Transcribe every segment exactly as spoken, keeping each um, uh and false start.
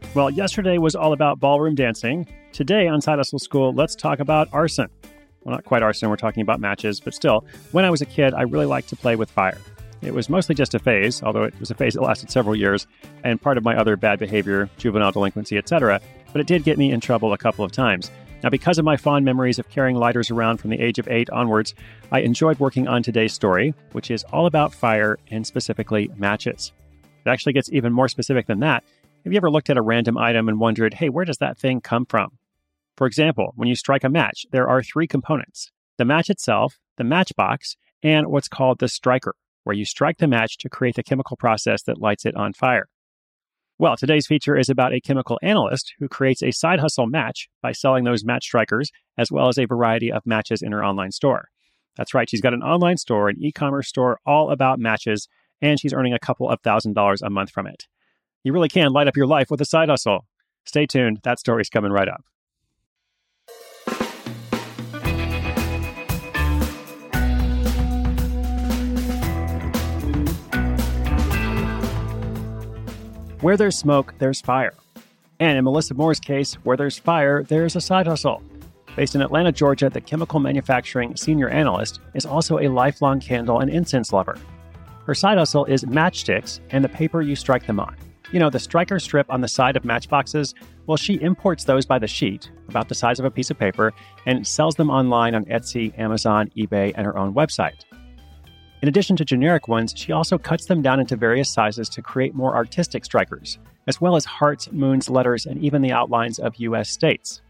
Well, yesterday was all about ballroom dancing. Today on Side Hustle School, let's talk about arson. Well, not quite arson, we're talking about matches, but still, when I was a kid, I really liked to play with fire. It was mostly just a phase, although it was a phase that lasted several years, and part of my other bad behavior, juvenile delinquency, et cetera, but it did get me in trouble a couple of times. Now, because of my fond memories of carrying lighters around from the age of eight onwards, I enjoyed working on today's story, which is all about fire and specifically matches. It actually gets even more specific than that. Have you ever looked at a random item and wondered, hey, where does that thing come from? For example, when you strike a match, there are three components: the match itself, the matchbox, and what's called the striker, where you strike the match to create the chemical process that lights it on fire. Well, today's feature is about a chemical analyst who creates a side hustle match by selling those match strikers, as well as a variety of matches in her online store. That's right, she's got an online store, an e-commerce store all about matches, and she's earning a couple of thousand dollars a month from it. You really can light up your life with a side hustle. Stay tuned, that story's coming right up. Where there's smoke, there's fire. And in Melissa Moore's case, where there's fire, there's a side hustle. Based in Atlanta, Georgia, the chemical manufacturing senior analyst is also a lifelong candle and incense lover. Her side hustle is matchsticks and the paper you strike them on. You know, the striker strip on the side of matchboxes? Well, she imports those by the sheet, about the size of a piece of paper, and sells them online on Etsy, Amazon, eBay, and her own website. In addition to generic ones, she also cuts them down into various sizes to create more artistic strikers, as well as hearts, moons, letters, and even the outlines of U S states.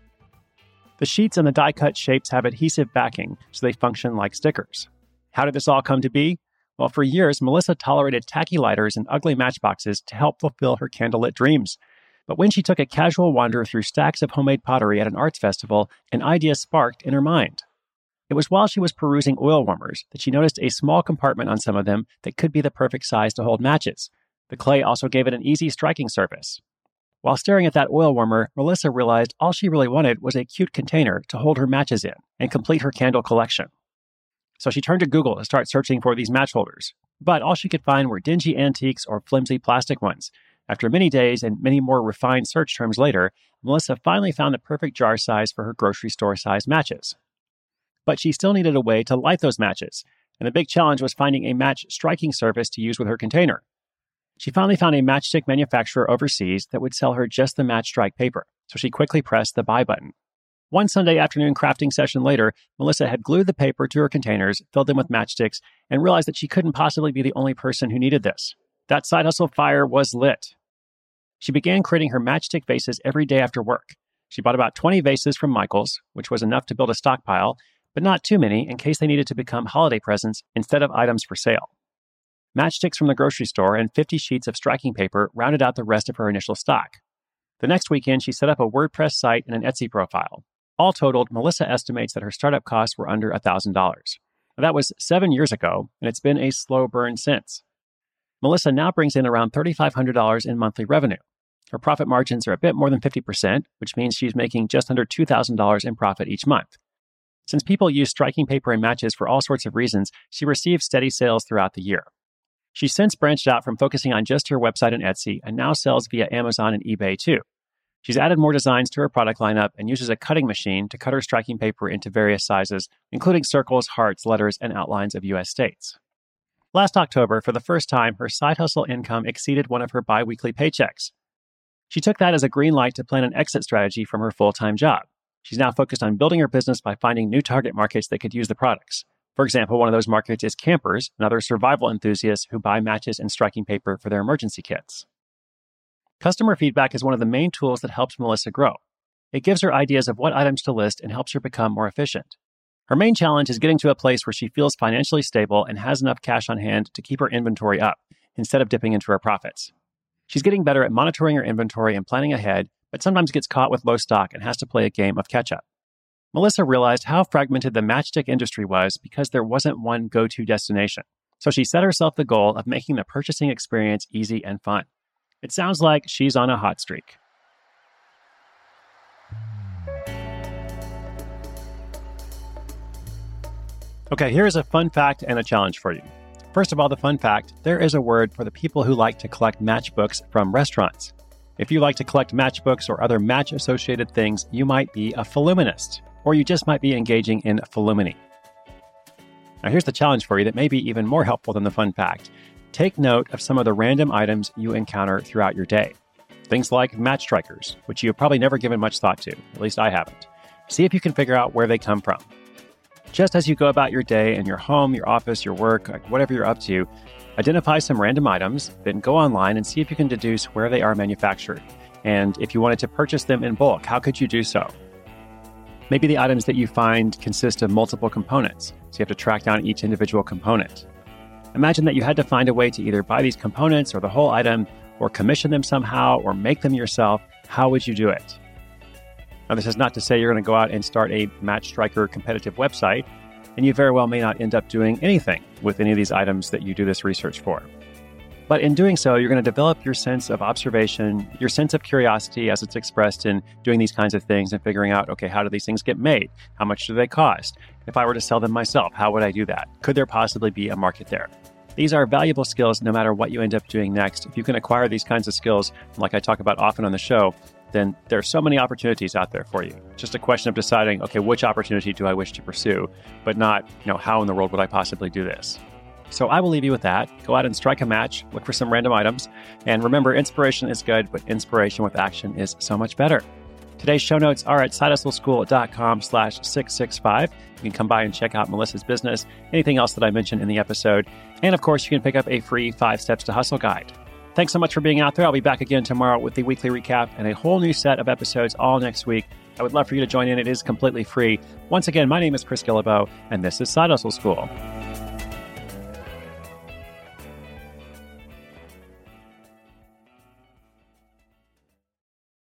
The sheets and the die-cut shapes have adhesive backing, so they function like stickers. How did this all come to be? Well, for years, Melissa tolerated tacky lighters and ugly matchboxes to help fulfill her candlelit dreams. But when she took a casual wander through stacks of homemade pottery at an arts festival, an idea sparked in her mind. It was while she was perusing oil warmers that she noticed a small compartment on some of them that could be the perfect size to hold matches. The clay also gave it an easy striking surface. While staring at that oil warmer, Melissa realized all she really wanted was a cute container to hold her matches in and complete her candle collection. So she turned to Google to start searching for these match holders. But all she could find were dingy antiques or flimsy plastic ones. After many days and many more refined search terms later, Melissa finally found the perfect jar size for her grocery store-sized matches. But she still needed a way to light those matches, and the big challenge was finding a match striking surface to use with her container. She finally found a matchstick manufacturer overseas that would sell her just the match strike paper, so she quickly pressed the buy button. One Sunday afternoon crafting session later, Melissa had glued the paper to her containers, filled them with matchsticks, and realized that she couldn't possibly be the only person who needed this. That side hustle fire was lit. She began creating her matchstick vases every day after work. She bought about twenty vases from Michaels, which was enough to build a stockpile, but not too many in case they needed to become holiday presents instead of items for sale. Matchsticks from the grocery store and fifty sheets of striking paper rounded out the rest of her initial stock. The next weekend, she set up a WordPress site and an Etsy profile. All totaled, Melissa estimates that her startup costs were under one thousand dollars. That was seven years ago, and it's been a slow burn since. Melissa now brings in around three thousand five hundred dollars in monthly revenue. Her profit margins are a bit more than fifty percent, which means she's making just under two thousand dollars in profit each month. Since people use striking paper and matches for all sorts of reasons, she receives steady sales throughout the year. She's since branched out from focusing on just her website and Etsy, and now sells via Amazon and eBay too. She's added more designs to her product lineup and uses a cutting machine to cut her striking paper into various sizes, including circles, hearts, letters, and outlines of U S states. Last October, for the first time, her side hustle income exceeded one of her bi-weekly paychecks. She took that as a green light to plan an exit strategy from her full-time job. She's now focused on building her business by finding new target markets that could use the products. For example, one of those markets is campers and other survival enthusiasts who buy matches and striking paper for their emergency kits. Customer feedback is one of the main tools that helps Melissa grow. It gives her ideas of what items to list and helps her become more efficient. Her main challenge is getting to a place where she feels financially stable and has enough cash on hand to keep her inventory up, instead of dipping into her profits. She's getting better at monitoring her inventory and planning ahead, but sometimes gets caught with low stock and has to play a game of catch-up. Melissa realized how fragmented the matchstick industry was because there wasn't one go-to destination. So she set herself the goal of making the purchasing experience easy and fun. It sounds like she's on a hot streak. Okay, here's a fun fact and a challenge for you. First of all, the fun fact, there is a word for the people who like to collect matchbooks from restaurants. If you like to collect matchbooks or other match-associated things, you might be a Filuminist, or you just might be engaging in Filuminy. Now here's the challenge for you that may be even more helpful than the fun fact. Take note of some of the random items you encounter throughout your day. Things like match strikers, which you've probably never given much thought to, at least I haven't. See if you can figure out where they come from. Just as you go about your day in your home, your office, your work, whatever you're up to, identify some random items, then go online and see if you can deduce where they are manufactured. And if you wanted to purchase them in bulk, how could you do so? Maybe the items that you find consist of multiple components, so you have to track down each individual component. Imagine that you had to find a way to either buy these components or the whole item, or commission them somehow, or make them yourself. How would you do it? Now, this is not to say you're going to go out and start a Match Striker competitive website, and you very well may not end up doing anything with any of these items that you do this research for. But in doing so, you're going to develop your sense of observation, your sense of curiosity as it's expressed in doing these kinds of things and figuring out, okay, how do these things get made? How much do they cost? If I were to sell them myself, how would I do that? Could there possibly be a market there? These are valuable skills no matter what you end up doing next. If you can acquire these kinds of skills, like I talk about often on the show, then there are so many opportunities out there for you. Just a question of deciding, okay, which opportunity do I wish to pursue, but not, you know, how in the world would I possibly do this? So I will leave you with that. Go out and strike a match, look for some random items, and remember, inspiration is good, but inspiration with action is so much better. Today's show notes are at sidehustleschool.com slash 665. You can come by and check out Melissa's business, anything else that I mentioned in the episode, and of course, you can pick up a free five Steps to Hustle guide. Thanks so much for being out there. I'll be back again tomorrow with the weekly recap and a whole new set of episodes all next week. I would love for you to join in. It is completely free. Once again, my name is Chris Guillebeau, and this is Side Hustle School.